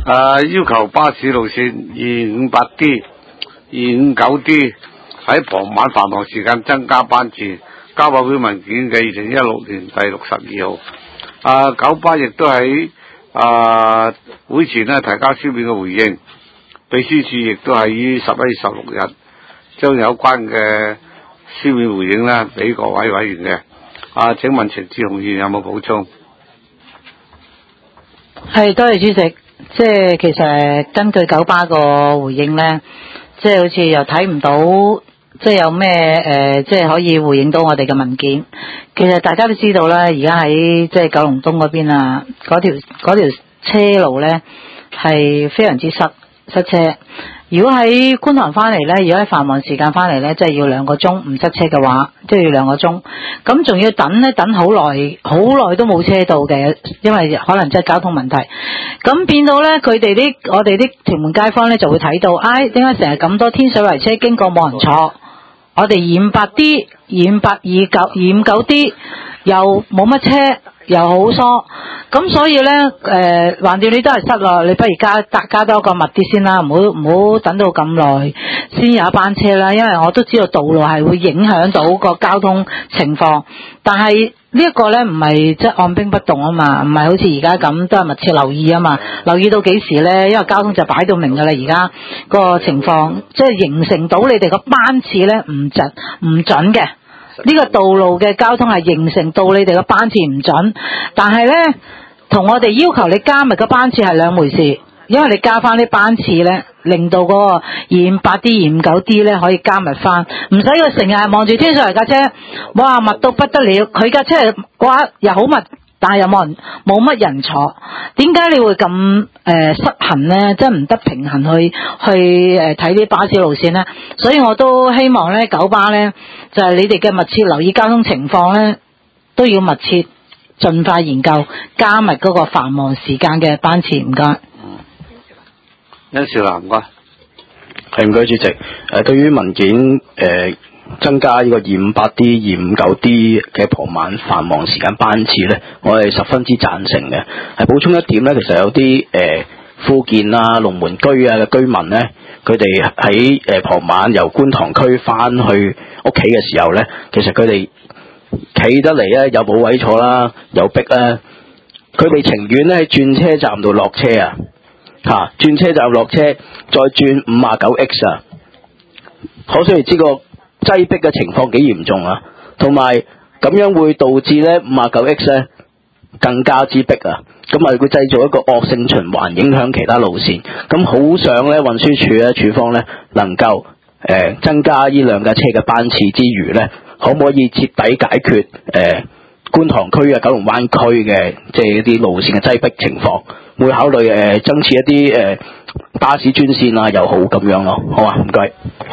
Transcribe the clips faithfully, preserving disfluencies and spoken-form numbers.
啊，要求巴士路線二五八 D、二五九 D 喺傍晚繁忙時間增加班次，交委會文件嘅二零一六年第六十二號。啊，九巴亦都喺啊會前呢提交書面嘅回應，秘書處亦都係於十一月十六日將有關嘅書面回應呢俾各位委員嘅。啊，請問程志雄議員有冇補充？ 係，多謝主席。即係其實根據九巴個回應呢，即係好似又睇唔到，即係有咩誒，即係可以回應到我哋嘅文件。其實大家都知道啦，而家喺即係九龍東嗰邊啊，嗰條嗰條車路呢係非常之塞塞車。如果喺觀塘翻嚟呢，如果喺繁忙時間翻嚟呢，即係要兩個鐘唔塞車嘅話，即係要兩個鐘。咁仲要等呢，等好耐，好耐都冇車到嘅，因為可能即係交通問題。咁變到呢，佢哋啲我哋啲屯門街坊呢就會睇到，唉，點解成日咁多天水圍車經過冇人坐？我哋二五八 D、二五八、二九、二五九 D 又冇乜車。又好疏，咁所以咧，誒、呃，橫掂你都係塞落，你不如加加加多個密啲先啦，唔好唔好等到咁耐先有一班車啦，因為我都知道道路係會影響到個交通情況，但係呢一個咧唔係即係按兵不動啊嘛，唔係好似而家咁都係密切留意啊嘛，留意到幾時咧？因為交通就擺到明噶啦，而家個情況即係形成到你哋個班次咧唔準唔準嘅。呢個道路嘅交通係形成到你哋嘅班次唔準，但係呢，同我哋要求你加密嘅班次係兩回事，因為你加翻啲班次呢，令到嗰個二五八 D、二五九 D 呢可以加密翻，唔使佢成日望住天水圍架車，哇密到不得了，佢架車哇又好密。但係又冇人冇乜人坐，點解你會咁誒、呃、失衡呢？即係唔得平衡去去誒睇啲巴士路線呢？所以我都希望呢九巴呢，就係、是、你哋嘅密切留意交通情況呢，都要密切盡快研究加密嗰個繁忙時間嘅班次。唔該。 嗯，殷少南唔該。 係唔該主席。誒、呃，對於文件誒。呃增加呢個二五八 D、二五九 D 嘅傍晚繁忙時間班次呢，我係十分之贊成嘅。係補充一點呢，其實有啲誒、呃、富健啊、龍門居啊嘅居民呢，佢哋喺誒傍晚由觀塘區翻去屋企嘅時候呢，其實佢哋企得嚟呢，有冇位坐啦，有逼啦，佢哋情願呢喺轉車站度落車啊，嚇轉車站落車，再轉五啊九 X 啊，可想而知個擠迫嘅情況幾嚴重啊，同埋咁樣會導致咧五啊九 X 咧更加之迫啊，咁啊會製造一個惡性循環，影響其他路線。咁好想咧運輸署咧署方咧能夠誒、呃、增加呢兩架車嘅班次之餘咧，可唔可以徹底解決誒、呃、觀塘區啊、九龍灣區嘅即係一啲路線嘅擠迫情況？會考慮誒、呃、增設一啲誒、呃、巴士專線啊，又好咁樣咯，好啊，唔該。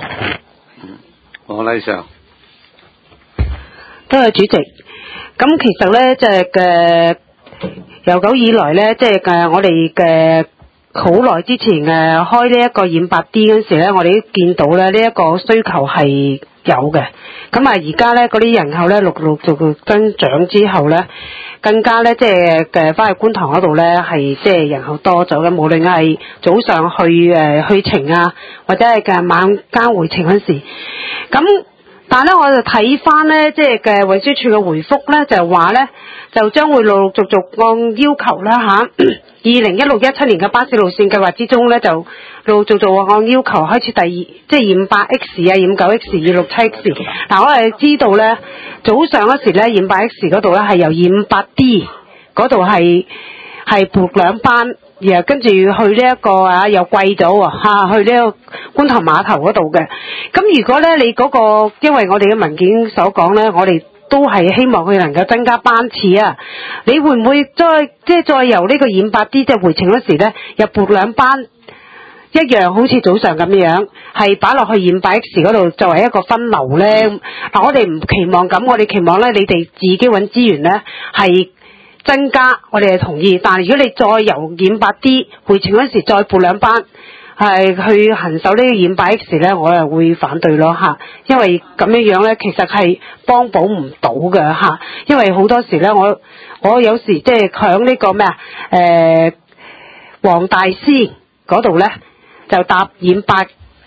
黃禮常， 多謝主席。咁其實咧，即係嘅悠久以來咧，即係嘅我哋嘅好耐之前誒開呢一個二五八 D 嗰陣時咧，我哋都見到咧呢一個需求係有嘅。咁啊，而家咧嗰啲人口咧陸陸續續增長之後咧，更加咧即係嘅翻去觀塘嗰度咧係即係人口多咗嘅，無論係早上去誒、呃、去程啊，或者係嘅晚間回程嗰時，咁但係咧我就睇翻咧即係嘅運輸署嘅回覆咧，就係話咧就將會陸陸續續按要求啦嚇，二零一六一七年嘅巴士路線計劃之中咧就陸陸續續按要求開始第二即係二五八 X 啊、二五九 X、二六七 X。嗱我係知道咧早上嗰時咧二五八 X 嗰度咧係由二五八 D 嗰度係係撥兩班。然後跟住去呢、這、一個啊又貴咗喎嚇，去呢個觀塘碼頭嗰度嘅。咁如果咧你嗰、那個，因為我哋嘅文件所講咧，我哋都係希望佢能夠增加班次啊。你會唔會再即係再由呢個二五八 D 即係回程嗰時咧，又撥兩班一樣好似早上咁樣，係擺落去二五八 X 嗰度作為一個分流咧？嗱，我哋唔期望咁，我哋期望咧你哋自己揾資源咧係。增加我哋係同意，但係如果你再由二五八 D 回程嗰時再撥兩班，係去行守呢個二五八 X 咧，我係會反對咯嚇，因為咁樣樣咧其實係幫補唔到嘅嚇，因為好多時咧我我有時即係響呢個咩啊誒黃大仙嗰度咧就搭二八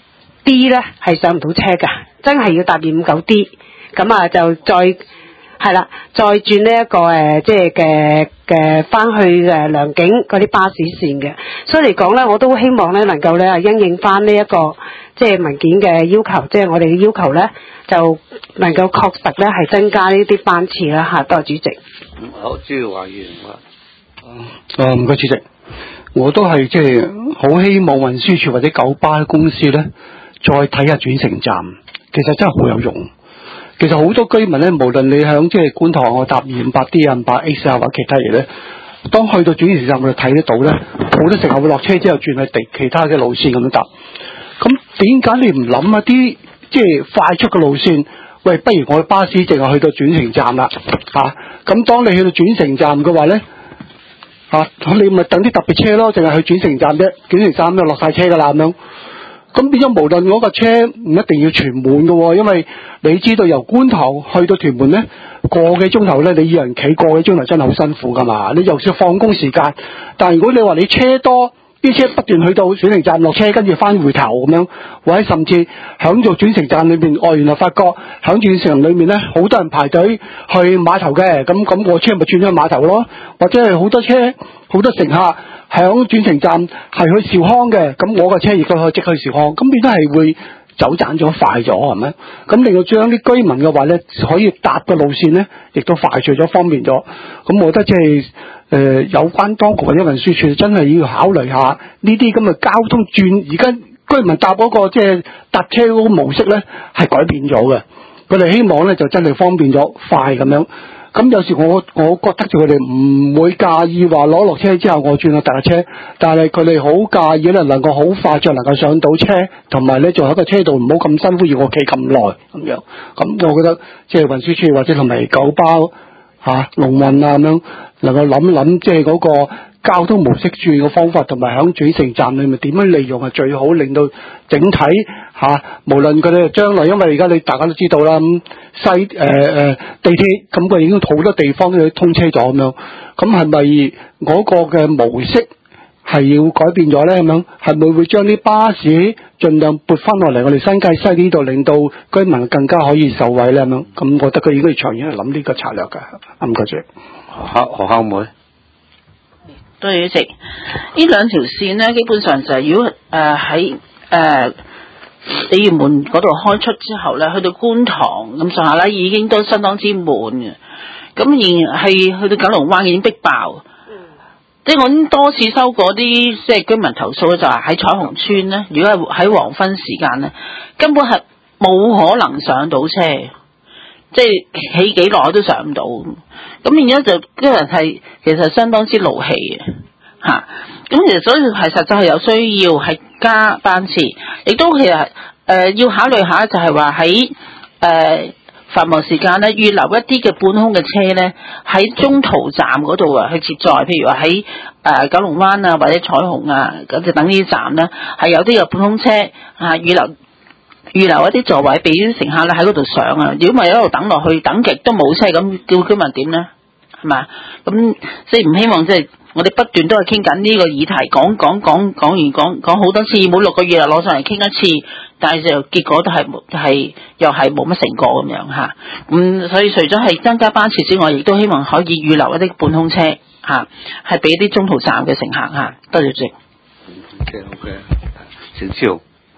D 咧係上唔到車㗎，真係要搭二五九 D， 咁啊就再係啦，再轉呢一個誒即係嘅嘅翻去誒良景嗰啲巴士線嘅，所以嚟講咧，我都希望咧能夠咧因應翻呢一個即係文件嘅要求，即係我哋嘅要求咧，就能夠確實咧係增加呢啲班次啦嚇。多謝主席。 好，朱耀華議員話。 啊，唔該主席，我都係即係好希望運輸署或者九巴公司咧，再睇下轉乘站，其實真係好有用。其實好多居民咧，無論你響即係觀塘我搭二五八 D 啊、五八 X 啊或者其他嘢咧，當去到轉乘站我哋睇得到咧，好多乘客會落車之後轉去地其他嘅路線咁樣搭。咁點解你唔諗一啲即係快速嘅路線？喂，不如我嘅巴士淨係去到轉乘站啦，嚇、啊！咁當你去到轉乘站嘅話咧，嚇、啊、你咪等啲特別車咯，淨係去轉乘站啫，轉乘站就落晒車噶啦咁樣。咁變咗無論嗰個車唔一定要全滿嘅，因為你知道由觀塘去到屯門咧，個幾鐘頭咧，你要人企個幾鐘頭真係好辛苦噶嘛。你又要放工時間，但係如果你話你車多，啲車不斷去到轉乘站落車，跟住翻回頭咁樣，或者甚至響做轉乘站裏面，哦原來發覺響轉乘裏面咧，好多人排隊去碼頭嘅，咁咁我車咪轉咗去碼頭咯，或者係好多車好多乘客響轉乘站係去兆康嘅，咁我個車亦都可以即去兆康，咁變都係會走盞咗快咗係咪？咁另外將啲居民嘅話咧，可以搭嘅路線咧，亦都快脆咗方便咗。咁我覺得即係誒有關當局或者運輸署真係要考慮下呢啲咁嘅交通轉，而家居民搭嗰、嗰個即係搭車嗰個模式咧係改變咗嘅。佢哋希望咧就真係方便咗快咁樣。咁有時我我覺得就佢哋唔會介意話攞落車之後我轉去搭車，但係佢哋好介意咧能夠好快就能夠上到車，同埋咧仲喺個車度唔好咁辛苦要我企咁耐咁樣。咁我覺得即係運輸署或者同埋九巴嚇龍運啊咁樣，能夠諗一諗即係嗰個交通模式轉嘅方法，同埋喺轉乘站裏面點樣利用係最好，令到整體嚇、啊、無論佢哋將來，因為而家你大家都知道啦，咁西誒誒、呃、地鐵咁佢已經好多地方都通車咗咁樣，咁係咪嗰個嘅模式係要改變咗咧？咁樣係咪會將啲巴士盡量撥翻落嚟我哋新界西呢度，令到居民更加可以受惠咧？咁樣咁，我覺得佢應該長遠去諗呢個策略㗎。唔該主席， 何何孝妹。 多謝主席。呢兩條線呢，基本上就係如果誒喺誒鯉魚門嗰度開出之後咧，去到觀塘咁上下咧，已經都相當之滿嘅。咁而係去到九龍灣已經逼爆。嗯、即係我已經多次收過啲即係居民投訴咧，就係喺彩虹村咧，如果係喺黃昏時間咧，根本係冇可能上到車，即係起幾耐都上唔到。咁變咗就啲人係其實相當之勞氣嘅嚇，咁、啊、其實所以係實際係有需要係加班次，亦都其實誒、呃、要考慮下就係話喺誒繁忙時間咧預留一啲嘅半空嘅車咧喺中途站嗰度啊去接載，譬如話喺誒九龍灣啊或者彩虹啊咁就等呢啲站咧係有啲嘅半空車啊預留。預留一啲座位俾啲乘客咧喺嗰度上啊！如果咪一路等落去，等極都冇車，咁叫居民點咧？係咪？咁即係唔希望即係我哋不斷都係傾緊呢個議題，講講講講完講講好多次，每六個月又攞上嚟傾一次，但係就結果都係係又係冇乜成果咁樣嚇。咁、啊、所以除咗係增加班次之外，亦都希望可以預留一啲半空車嚇，係俾啲中途站嘅乘客嚇、啊。多謝主席。 OK OK，陳超。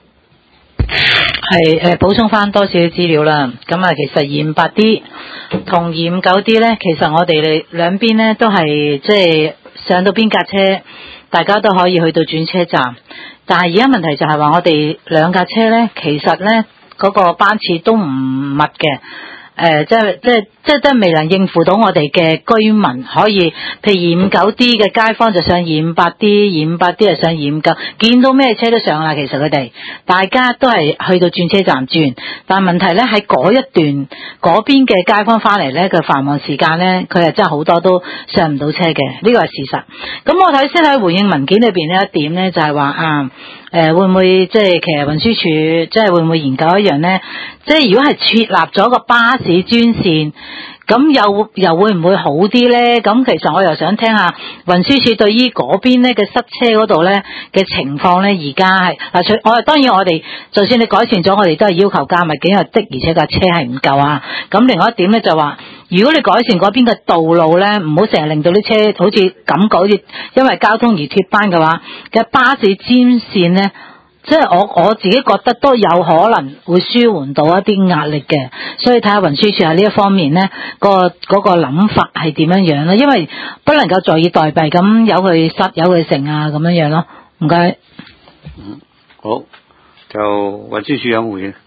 係誒補充翻多少資料啦，咁啊其實二五八 D 同二五九 D 咧，其實我哋哋兩邊咧都係即係上到邊架車，大家都可以去到轉車站，但係而家問題就係話我哋兩架車咧，其實咧嗰個班次都唔密嘅。誒、呃，即係即係即係都係未能應付到我哋嘅居民，可以譬如二五九 D 嘅街坊就上二五八 D， 二五八 D 就上二五九，見到咩車都上啦。其實佢哋大家都係去到轉車站轉，但係問題咧喺嗰一段嗰邊嘅街坊翻嚟咧，佢繁忙時間咧，佢係真係好多都上唔到車嘅，呢個係事實。咁我睇先喺回應文件裏邊呢一點咧，就係話啊。誒、呃、會唔會即係其實運輸署即係會唔會研究一樣呢？即係如果係設立咗個巴士專線， 咁又又會唔會好啲咧？咁其實我又想聽下運輸署對於嗰邊咧嘅塞車嗰度咧嘅情況咧，而家係嗱，我當然我哋就算你改善咗，我哋都係要求加密嘅，因為的而且架車係唔夠啊。咁另外一點咧就話，如果你改善嗰邊嘅道路咧，唔好成日令到啲車好似感覺好似因為交通而脫班嘅話，嘅巴士專線咧。即係我我自己覺得都有可能會舒緩到一啲壓力嘅，所以睇下運輸署喺呢一方面咧，個嗰個諗法係點樣樣咧？因為不能夠坐以待斃咁由佢塞由佢成啊咁樣樣咯。唔該。 嗯，好，就運輸署有回應。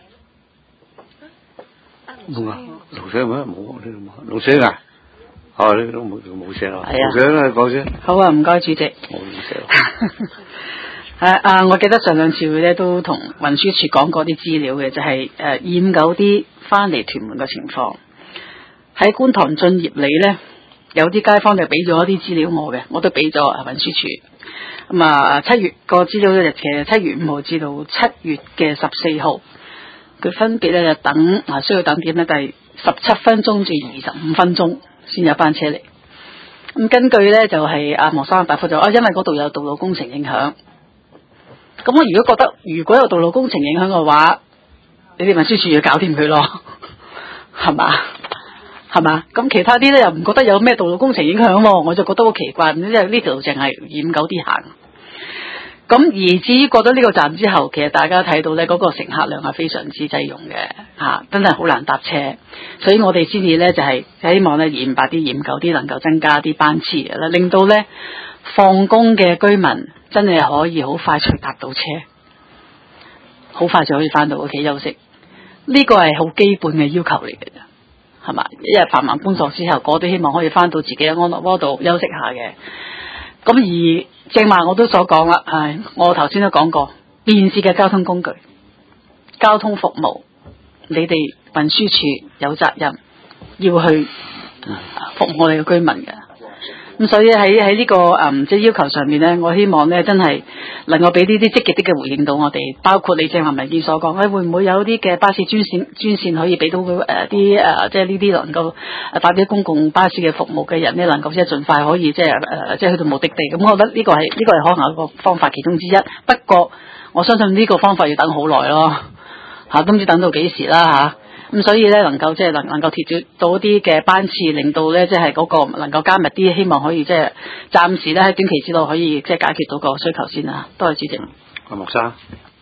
冇啊，盧生咩？冇呢度冇。盧生啊，哦呢度冇冇聲啊。盧生咧講先。 好啊，唔該主席。 冇聲。 誒啊！我記得上兩次會咧都同運輸署講過啲資料嘅，就係誒二五九 D 翻嚟屯門嘅情況。喺觀塘駿業里咧，有啲街坊就俾咗一啲資料我嘅，我都俾咗運輸署。咁啊，七月個資料嘅日期係七月五號至到七月嘅十四號，佢分別咧就等啊需要等點咧，就係十七分鐘至二十五分鐘先有班車嚟。咁根據咧就係阿莫生答覆咗啊，因為嗰度有道路工程影響。咁我如果覺得如果有道路工程影響嘅話，你哋運輸署要搞掂佢咯，係嘛？係嘛？咁其他啲咧又唔覺得有咩道路工程影響，我就覺得好奇怪，因為呢條淨係二五九 D 行。咁而至於過咗呢個站之後，其實大家睇到咧嗰個乘客量係非常之擠擁嘅，嚇，真係好難搭車。所以我哋先至咧就係希望咧二五八 D、二五九 D 能夠增加啲班次啦，令到咧放工嘅居民真係可以好快脆搭到車，好快就可以翻到屋企休息。呢個係好基本嘅要求嚟嘅啫，係嘛？一日繁忙工作之後，我都希望可以翻到自己嘅安樂窩度休息下嘅。咁而正話我都所講啦，係我頭先都講過，便捷嘅交通工具、交通服務，你哋運輸署有責任要去服務我哋嘅居民嘅。咁所以喺喺呢個誒即係要求上面咧，我希望咧真係能夠俾呢啲積極啲嘅回應到我哋，包括你正話文件所講，誒、哎、會唔會有啲嘅巴士專線專線可以俾到佢誒啲誒即係呢啲能夠搭啲公共巴士嘅服務嘅人咧，能夠即係盡快可以即係誒即係去到目的地。咁我覺得呢個係呢、這個係可能一個方法其中之一。不過我相信呢個方法要等好耐咯，嚇、啊、都唔知等到幾時啦嚇。咁、啊、所以咧，能夠即係能能夠貼到啲嘅班次，令到咧即係嗰個能夠加密啲，希望可以即係暫時咧喺短期之內可以即係解決到個需求先啦。多謝主席。 阿莫生。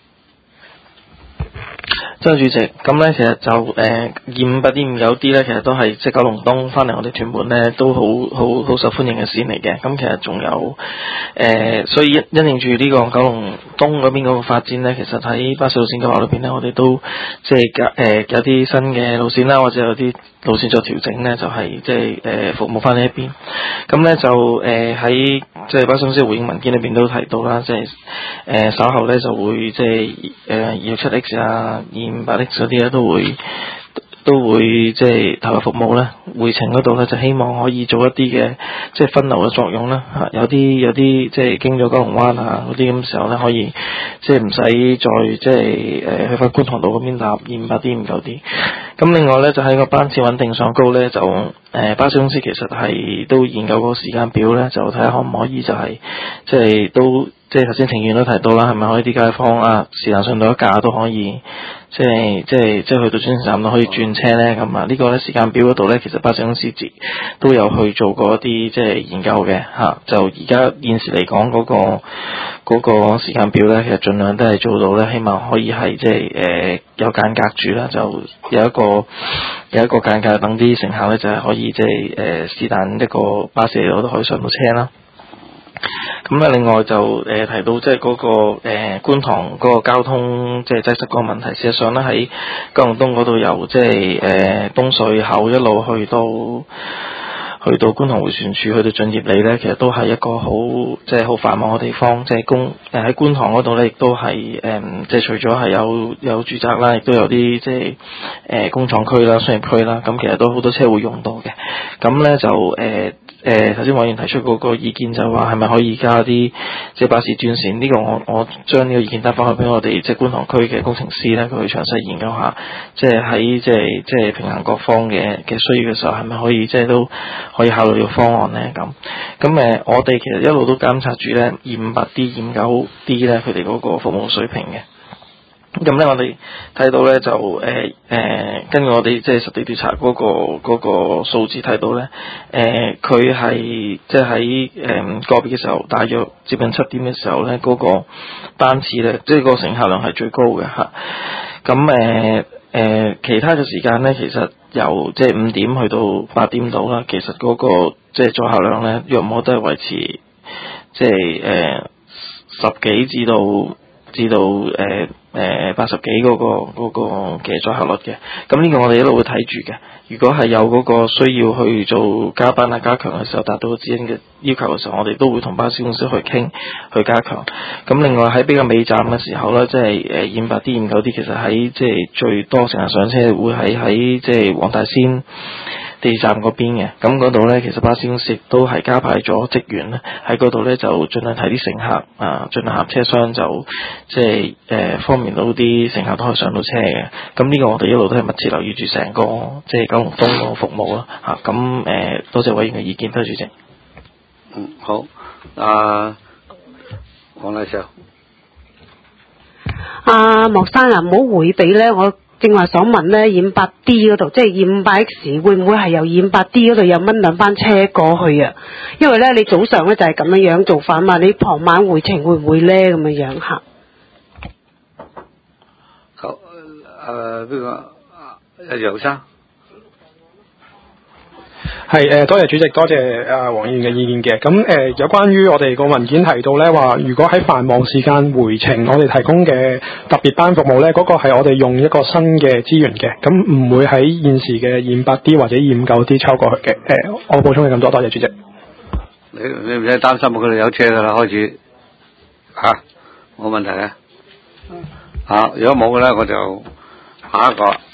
周主席，咁咧其實就誒二五八 D、二五九 D 咧，其實都係即係九龍東翻嚟我哋屯門咧，都好好好受歡迎嘅線嚟嘅。咁其實仲有誒、呃，所以因因應住呢個九龍東嗰邊嗰個發展咧，其實喺巴士路線計劃裏邊咧，我哋都即係誒有啲新嘅路線啦，或者有啲路線作調整咧，就係即係誒服務翻呢一邊。咁咧就誒喺即係巴士公司回應文件裏邊都提到啦，即係誒稍後咧就會即係誒二六七 X 啊、二五八 X 嗰啲咧都會都會即係投入服務咧。回程嗰度咧就希望可以做一啲嘅即係分流嘅作用啦。嚇，有啲有啲即係經咗九龍灣啊嗰啲咁時候咧，可以即係唔使再即係誒去翻觀塘道嗰邊搭二五八 D、二五九 D。咁另外咧就喺個班次穩定上高咧，就誒、呃、巴士公司其實係都研究個時間表咧，就睇下可唔可以就係、是、即係都即係頭先庭院都提到啦，係咪可以啲街坊啊是但上到一架都可以即係即係即係去到轉站都可以轉車咧？咁啊呢個咧時間表嗰度咧，其實巴士公司都有去做過一啲即係研究嘅嚇、啊。就而家現時嚟講嗰個嗰、嗰個時間表咧，其實盡量都係做到咧，希望可以係即係誒、呃、有間隔住啦，就有一個有一個間隔，等啲乘客咧就係、是、可以即係誒是但一個巴士嚟到都可以上到車啦。咁咧，另外就誒、呃、提到即係嗰個誒、呃、觀塘嗰個交通即係擠塞嗰個問題，事實上咧喺九龍東嗰度由即係誒東隧口一路去到去到觀塘迴旋處，去到駿業里咧，其實都係一個好即係好繁忙嘅地方。即係公誒喺觀塘嗰度咧，亦都係誒即係除咗係有有住宅啦，亦都有啲即係誒工廠區啦、商業區啦。咁其實都好多車會用到嘅。咁咧就誒誒頭先委員提出嗰個意見就話係咪可以加啲即係巴士專線？呢、這個我我將呢個意見打翻去俾我哋即係觀塘區嘅工程師咧，佢去詳細研究下，即係喺即係即係平衡各方嘅嘅需要嘅時候，係咪可以即係都可以考慮呢個方案咧？咁咁誒，我哋其實一路都監察住咧二五八 D、二五九 D 咧佢哋嗰個服務水平嘅。咁咧，我哋睇到咧就誒誒、呃，根據我哋即係實地調查嗰、那個嗰、那個數字睇到咧，誒佢係即係喺誒個別嘅時候，大約接近七點嘅時候咧，嗰、那個班次咧，即係個乘客量係最高嘅嚇。咁誒誒，其他嘅時間咧，其實由即係五點去到八點度啦，其實嗰、那個即係載客量咧，約莫都係維持即係誒十幾至到至到誒誒八十幾嗰個嗰個嘅載客率嘅。咁呢個我哋一路會睇住嘅。如果係有嗰個需要去做加班啊加強嘅時候，達到指引嘅要求嘅時候，我哋都會同巴士公司去傾去加強。咁另外喺比較尾站嘅時候咧，即係誒二五八 D、二五九 D，其實喺即係最多乘客上車會喺喺即係黃大仙地鐵站嗰邊嘅。咁嗰度咧，其實巴士公司亦都係加派咗職員咧喺嗰度咧，就盡量提啲乘客啊，盡量合車廂就即係誒方便到啲乘客都可以上到車嘅。咁呢個我哋一路都係密切留意住成個即係九龍東個服務啦嚇。咁誒多謝委員嘅意見，多謝主席。 嗯，好。啊，黃麗嫦。 阿莫生啊，唔好迴避咧，我正話想問咧，二五八 D 嗰度，即係二五八 X 會唔會係由二五八 D 嗰度有掹兩班車過去啊？因為咧，你早上咧就係咁樣樣做法嘛，你傍晚回程會唔會咧咁樣樣嚇？ 好，誒邊個？阿楊生。 係誒，多謝主席，多謝阿黃議員嘅意見嘅。咁誒、呃，有關於我哋個文件提到咧，話如果喺繁忙時間回程，我哋提供嘅特別班服務咧，嗰、那個係我哋用一個新嘅資源嘅，咁唔會喺現時嘅二五八 D 或者二五九 D 抽過去嘅。誒、呃，我補充係咁多，多謝主席。 你你唔使擔心，佢哋有車噶啦，開始嚇冇問題嘅。嚇、啊，如果冇嘅咧，我就下一個。